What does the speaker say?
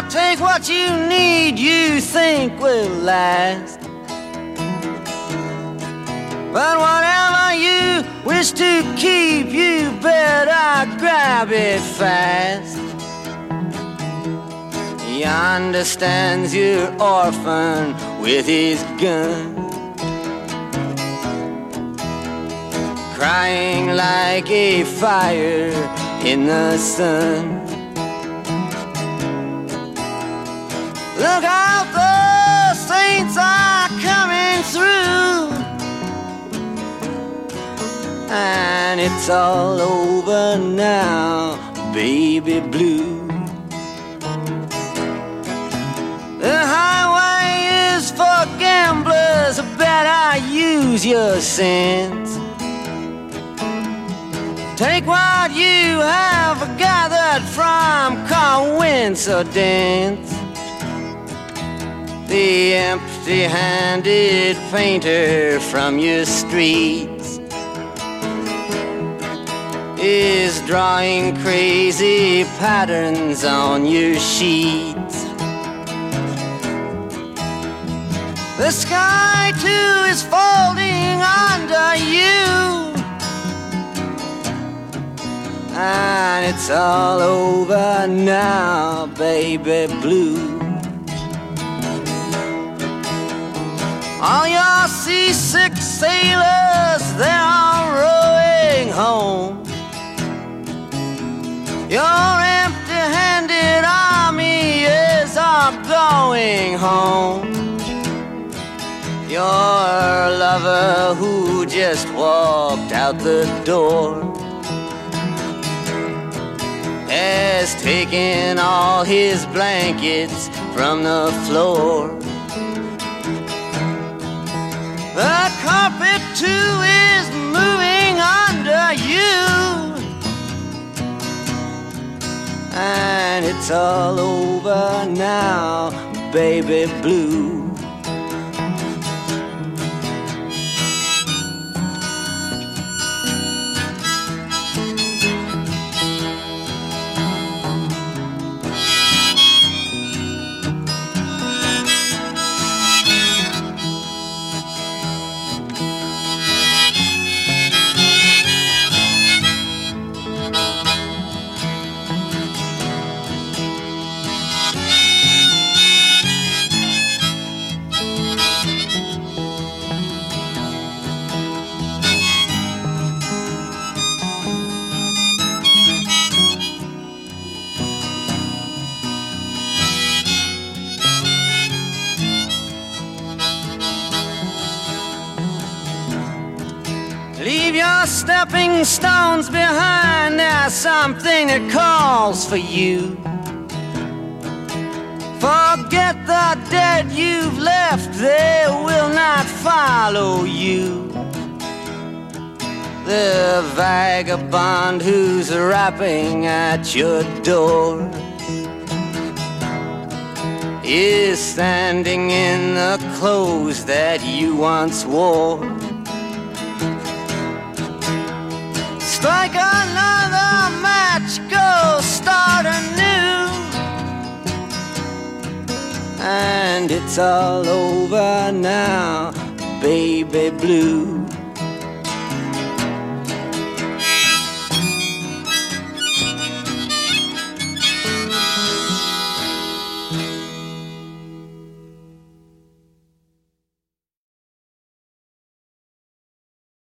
take what you need, you think will last. But whatever you wish to keep, you better grab it fast. He understands you're orphan with his gun, crying like a fire in the sun. Look out, the saints are coming through, and it's all over now, baby blue. The highway is for gamblers, better use your sense. Take what you have gathered from coincidence. The empty-handed painter from your streets is drawing crazy patterns on your sheets. The sky too is folding under you, and it's all over now, baby blue. All your seasick sailors, they're all rowing home. Your empty-handed army is all going home. Your lover who just walked out the door has taken all his blankets from the floor. The carpet too is moving under you, and it's all over now, baby blue. Leave your stepping stones behind, there's something that calls for you. Forget the dead you've left, they will not follow you. The vagabond who's rapping at your door is standing in the clothes that you once wore. Strike another match, go start anew, and it's all over now, baby blue.